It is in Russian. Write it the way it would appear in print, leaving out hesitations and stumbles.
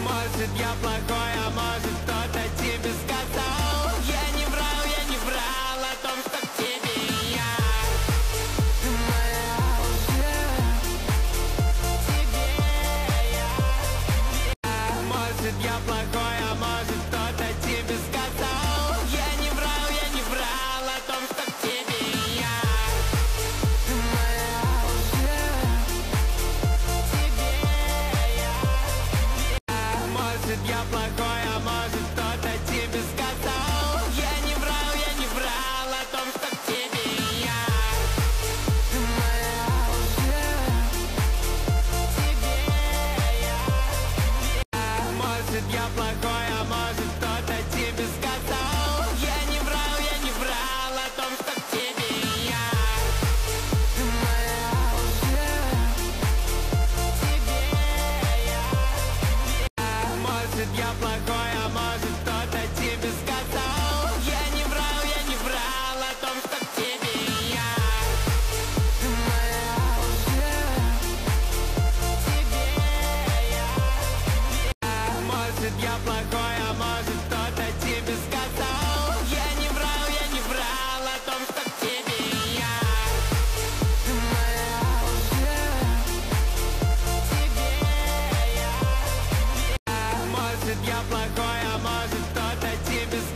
Может я плохой, а может кто-то тебе сказал. Я не врал о том, что к тебе я. Моя лжи, тебе я. Может я плохой, а может кто-то тебе сказал. Я не врал о том, что к тебе я. Моя лжи, тебе я. Может я плохой, а может кто-то тебе сказал. Я не врал о том, что к тебе я. Моя лжи, тебе я. Может я плохой, а может кто-то тебе сказал. Я не врал о том, что к тебе я. Моя лжи, тебе я. Может я плохой, а может кто-то тебе сказал. Я не врал о том, что к тебе я. Моя лжи, тебе я. Может я плохой, а может